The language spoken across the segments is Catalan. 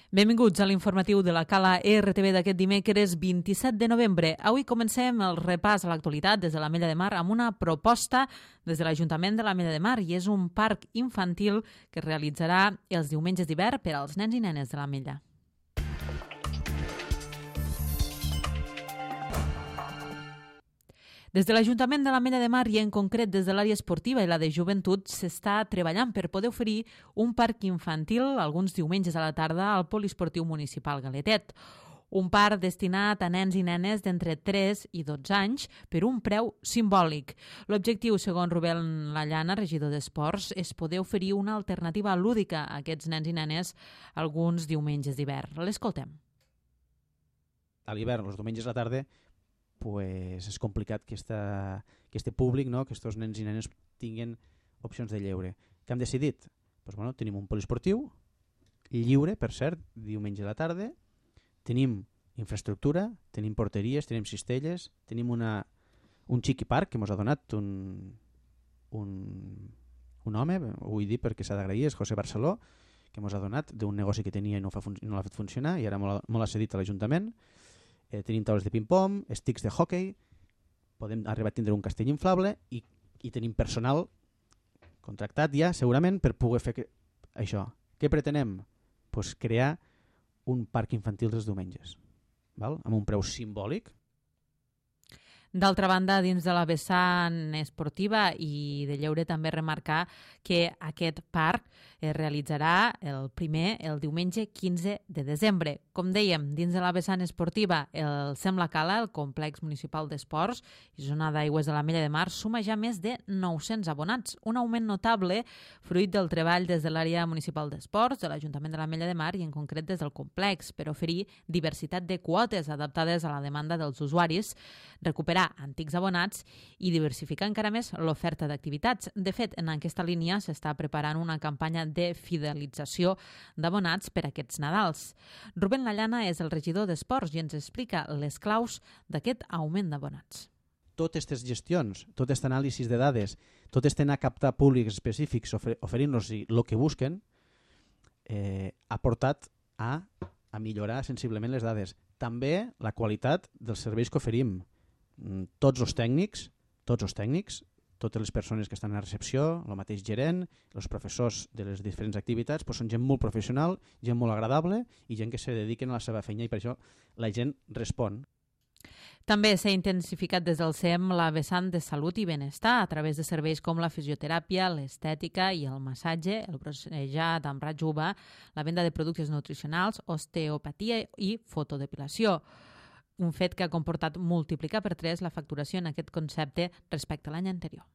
Benvinguts a l'informatiu de la Cala RTV d'aquest dimecres 27 de novembre. Avui comencem el repàs a l'actualitat des de l'Ametlla de Mar amb una proposta des de l'Ajuntament de l'Ametlla de Mar i és un parc infantil que es realitzarà els diumenges d'hivern per als nens i nenes de l'Ametlla. Des de l'Ajuntament de l'Ametlla de Mar i en concret des de l'àrea esportiva i la de joventut s'està treballant per poder oferir un parc infantil alguns diumenges a la tarda al Poliesportiu Municipal Galetet. Un parc destinat a nens i nenes d'entre 3 i 12 anys per un preu simbòlic. L'objectiu, segons Rubén Lallana, regidor d'Esports, és poder oferir una alternativa lúdica a aquests nens i nenes alguns diumenges d'hivern. L'escoltem. A l'hivern, els diumenges a la tarda, pues és complicat que este públic, no? Que aquests nens i nenes tinguin opcions de lleure. Què hem decidit? Pues, bueno, tenim un poliesportiu lliure, per cert, diumenge a la tarda, tenim infraestructura, tenim porteries, tenim cistelles, tenim un xiqui parc que ens ha donat un home, ho vull dir perquè s'ha d'agrair, és José Barceló, que ens ha donat d'un negoci que tenia i no l'ha fet funcionar i ara molt l'ha cedit a l'Ajuntament. Tenim taules de ping-pong, sticks de hockey, podem arribar a tindre un castell inflable i tenim personal contractat ja segurament per poder fer això. Què pretenem? Pues crear un parc infantil dels diumenges, val? Amb un preu simbòlic. D'altra banda, dins de la vessant esportiva i de lleure també remarcar que aquest parc es realitzarà el diumenge 15 de desembre. Com dèiem, dins de la vessant esportiva, el SEM La Cala, el complex municipal d'esports i zona d'aigües de l'Ametlla de Mar, suma ja més de 900 abonats, un augment notable fruit del treball des de l'àrea municipal d'esports, de l'Ajuntament de l'Ametlla de Mar i en concret des del complex, per oferir diversitat de quotes adaptades a la demanda dels usuaris, recuperar antics abonats i diversificar encara més l'oferta d'activitats. De fet, en aquesta línia s'està preparant una campanya de fidelització d'abonats per a aquests Nadals. Rubén Lallana és el regidor d'Esports i ens explica les claus d'aquest augment d'abonats. Totes aquestes gestions, tot aquest anàlisi de dades, tot aquest anar a captar públics específics oferint-los el que busquen, ha portat a millorar sensiblement les dades. També la qualitat dels serveis que oferim. Tots els tècnics, totes les persones que estan a recepció, el mateix gerent, els professors de les diferents activitats, doncs són gent molt professional, gent molt agradable i gent que se dediquen a la seva feina i per això la gent respon. També s'ha intensificat des del SEM la vessant de salut i benestar a través de serveis com la fisioteràpia, l'estètica i el massatge, el brossejat amb raig UVA, la venda de productes nutricionals, osteopatia i fotodepilació. Un fet que ha comportat multiplicar per 3 la facturació en aquest concepte respecte a l'any anterior.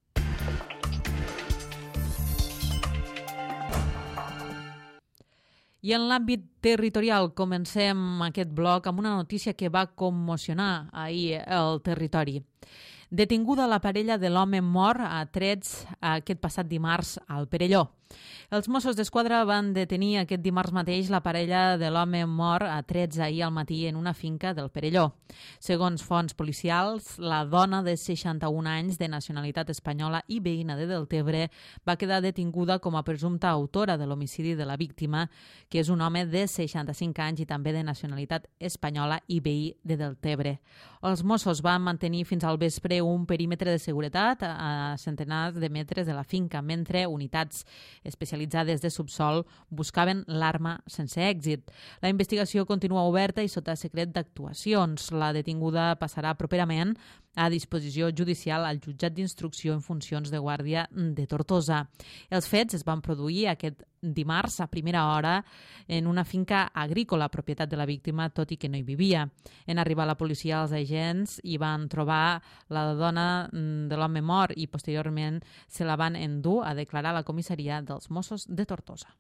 I en l'àmbit territorial comencem aquest bloc amb una notícia que va commocionar ahir el territori. Detinguda la parella de l'home mort a trets aquest passat dimarts al Perelló. Els Mossos d'Esquadra van detenir aquest dimarts mateix la parella de l'home mort a trets ahir al matí en una finca del Perelló. Segons fonts policials, la dona de 61 anys de nacionalitat espanyola i veïna de Deltebre va quedar detinguda com a presumpta autora de l'homicidi de la víctima, que és un home de 65 anys i també de nacionalitat espanyola i veí de Deltebre. Els Mossos van mantenir fins al vespre un perímetre de seguretat a centenars de metres de la finca, mentre unitats especialitzades de subsol buscaven l'arma sense èxit. La investigació continua oberta i sota secret d'actuacions. La detinguda passarà properament a disposició judicial al jutjat d'instrucció en funcions de guàrdia de Tortosa. Els fets es van produir aquest dimarts a primera hora en una finca agrícola, propietat de la víctima, tot i que no hi vivia. En arribar la policia, els agents hi van trobar la dona de l'home mort i posteriorment se la van endur a declarar a la comissaria dels Mossos de Tortosa.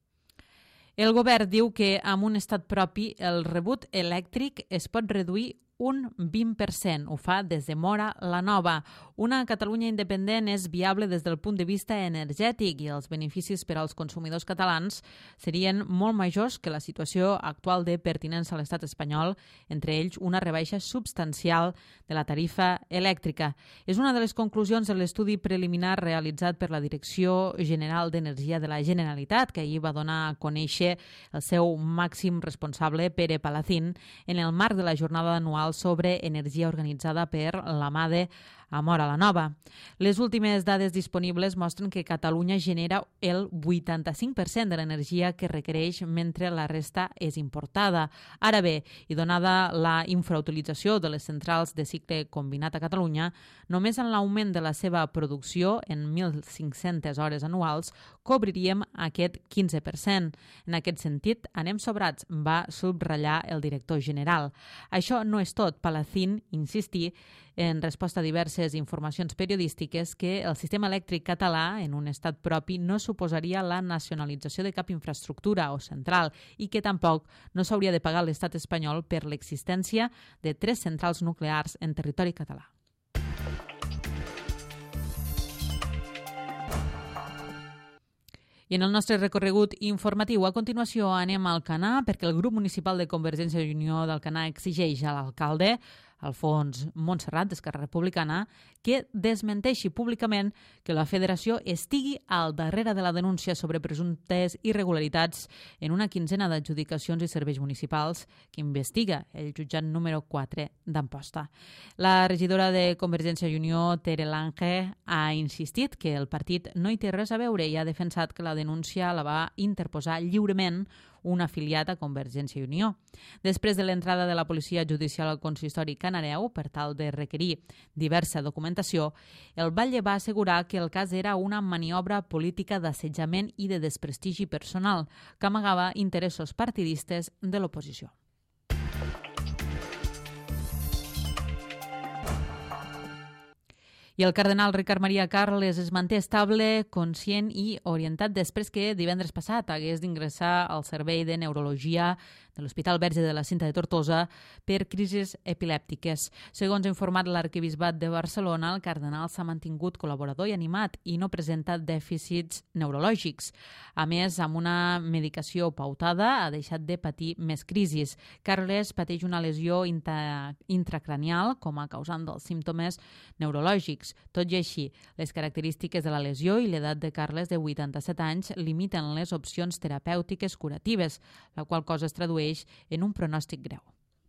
El govern diu que amb un estat propi el rebut elèctric es pot reduir un 20%. Ho fa des de Móra la Nova. Una Catalunya independent és viable des del punt de vista energètic i els beneficis per als consumidors catalans serien molt majors que la situació actual de pertinença a l'estat espanyol, entre ells una rebaixa substancial de la tarifa elèctrica. És una de les conclusions de l'estudi preliminar realitzat per la Direcció General d'Energia de la Generalitat, que ahir va donar a conèixer el seu màxim responsable, Pere Palacín, en el marc de la jornada anual sobre energia organitzada per la MADE a Móra la Nova. Les últimes dades disponibles mostren que Catalunya genera el 85% de l'energia que requereix, mentre la resta és importada. Ara bé, i donada la infrautilització de les centrals de cicle combinat a Catalunya, només en l'augment de la seva producció en 1.500 hores anuals cobriríem aquest 15%. En aquest sentit, anem sobrats, va subratllar el director general. Això no és tot. Palacín insistí en resposta a diverses informacions periodístiques que el sistema elèctric català, en un estat propi, no suposaria la nacionalització de cap infraestructura o central i que tampoc no s'hauria de pagar l'estat espanyol per l'existència de 3 centrals nuclears en territori català. I en el nostre recorregut informatiu, a continuació anem al Canà, perquè el grup municipal de Convergència i Unió del Canà exigeix a l'alcalde, Alfons Montserrat, d'Esquerra Republicana, que desmenteixi públicament que la federació estigui al darrere de la denúncia sobre presumptes irregularitats en una quinzena d'adjudicacions i serveis municipals que investiga el jutjat número 4 d'Amposta. La regidora de Convergència i Unió, Tere Lange, ha insistit que el partit no hi té res a veure i ha defensat que la denúncia la va interposar lliurement un afiliat a Convergència i Unió. Després de l'entrada de la policia judicial al consistori Canareu per tal de requerir diversa documentació, el batlle va assegurar que el cas era una maniobra política d'assetjament i de desprestigi personal que amagava interessos partidistes de l'oposició. I el cardenal Ricard Maria Carles es manté estable, conscient i orientat després que divendres passat hagués d'ingressar al servei de neurologia de l'Hospital Verge de la Cinta de Tortosa per crisis epilèptiques. Segons ha informat l'Arquebisbat de Barcelona, el cardenal s'ha mantingut col·laborador i animat i no presenta dèficits neurològics. A més, amb una medicació pautada, ha deixat de patir més crisis. Carles pateix una lesió intracranial com a causant dels símptomes neurològics. Tot i així, les característiques de la lesió i l'edat de Carles, de 87 anys, limiten les opcions terapèutiques curatives, la qual cosa es tradueix en un pronòstic greu.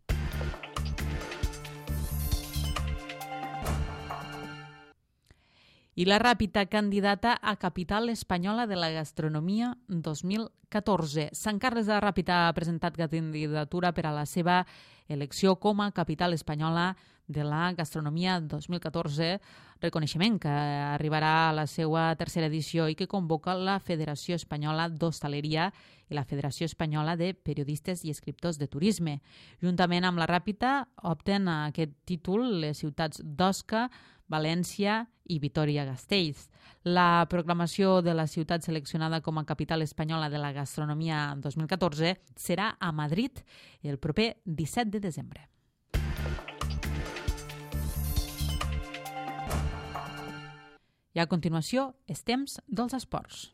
I la Ràpita, candidata a Capital Espanyola de la Gastronomia 2014. Sant Carles de la Ràpita ha presentat candidatura per a la seva elecció com a Capital Espanyola de la Gastronomia 2014, reconeixement que arribarà a la seva tercera edició i que convoca la Federació Espanyola d'Hostaleria i la Federació Espanyola de Periodistes i Escriptors de Turisme. Juntament amb la Ràpita opten a aquest títol les ciutats d'Osca, València i Vitoria-Gasteiz. La proclamació de la ciutat seleccionada com a Capital Espanyola de la Gastronomia 2014 serà a Madrid el proper 17 de desembre. I a continuació, és temps dels esports.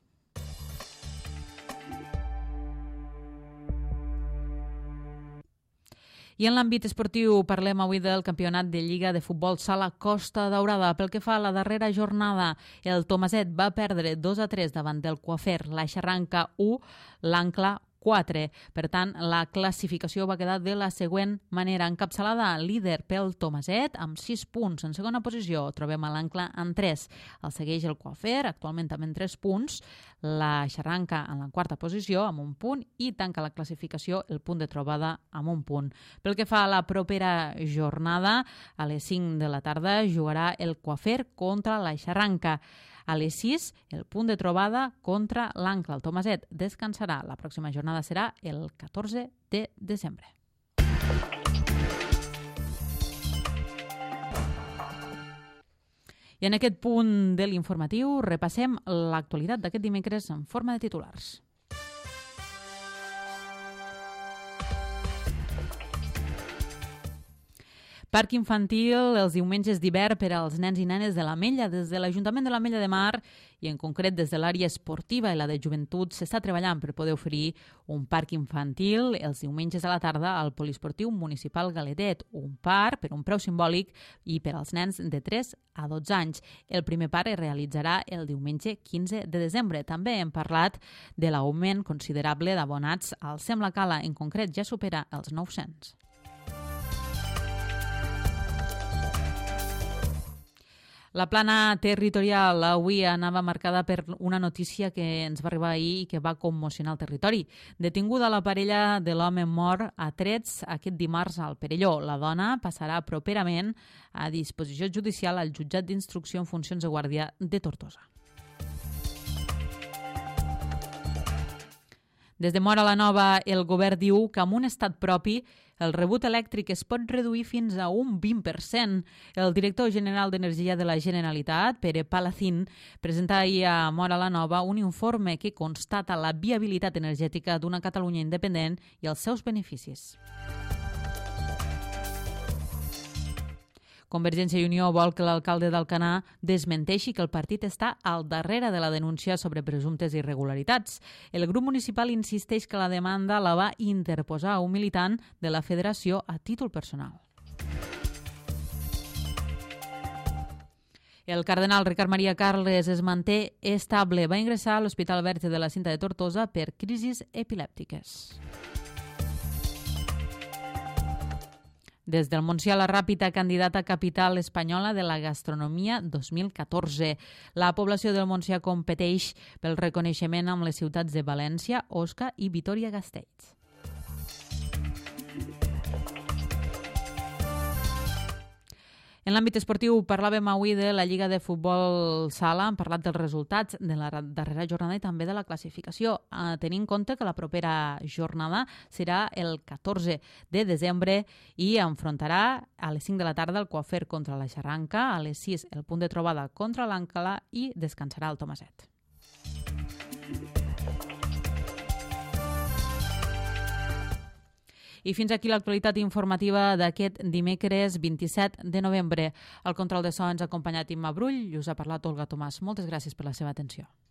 I en l'àmbit esportiu parlem avui del campionat de Lliga de Futbol Sala Costa Daurada. Pel que fa a la darrera jornada, el Tomaset va perdre 2-3 davant del Coafer, la Xarranca 1, l'Ancla 4. Per tant, la classificació va quedar de la següent manera. Encapçalada líder pel Tomaset amb 6 punts. En segona posició trobem a l'Ancla amb 3. El segueix el Coafer, actualment també amb 3 punts. La Xarranca en la quarta posició amb 1 punt i tanca la classificació el punt de trobada amb 1 punt. Pel que fa a la propera jornada, a les 5 de la tarda jugarà el Coafer contra la Xarranca. A les 6, el punt de trobada contra l'Ancla. El Tomaset descansarà. La pròxima jornada serà el 14 de desembre. I en aquest punt de l'informatiu repassem l'actualitat d'aquest dimecres en forma de titulars. Parc infantil els diumenges d'hivern per als nens i nenes de l'Ametlla. Des de l'Ajuntament de l'Ametlla de Mar i en concret des de l'àrea esportiva i la de joventut s'està treballant per poder oferir un parc infantil els diumenges a la tarda al Poliesportiu Municipal Galetet, un parc per un preu simbòlic i per als nens de 3 a 12 anys. El primer parc es realitzarà el diumenge 15 de desembre. També hem parlat de l'augment considerable d'abonats al Sembla Cala, en concret ja supera els 900. La plana territorial avui anava marcada per una notícia que ens va arribar ahir i que va commocionar el territori. Detinguda la parella de l'home mort a trets aquest dimarts al Perelló. La dona passarà properament a disposició judicial al jutjat d'instrucció en funcions de guàrdia de Tortosa. Des de Móra la Nova, el govern diu que amb un estat propi el rebut elèctric es pot reduir fins a un 20%. El director general d'Energia de la Generalitat, Pere Palacín, presenta ahir a Móra la Nova un informe que constata la viabilitat energètica d'una Catalunya independent i els seus beneficis. Convergència i Unió vol que l'alcalde d'Alcanar desmenteixi que el partit està al darrere de la denúncia sobre presumptes irregularitats. El grup municipal insisteix que la demanda la va interposar un militant de la federació a títol personal. El cardenal Ricard Maria Carles es manté estable. Va ingressar a l'Hospital Verge de la Cinta de Tortosa per crisis epilèptiques. Des del Montsià, la Ràpita, candidata a capital espanyola de la gastronomia 2014. La població del Montsià competeix pel reconeixement amb les ciutats de València, Osca i Vitoria-Gasteiz. En l'àmbit esportiu parlàvem avui de la Lliga de Futbol Sala, hem parlat dels resultats de la darrera jornada i també de la classificació, tenint en compte que la propera jornada serà el 14 de desembre i enfrontarà a les 5 de la tarda el Coafer contra la Xarranca, a les 6 el Punt de Trobada contra l'Àncala i descansarà el Tomaset. I fins aquí l'actualitat informativa d'aquest dimecres 27 de novembre. Al control de so ens ha acompanyat Imma Brull i us ha parlat Olga Tomàs. Moltes gràcies per la seva atenció.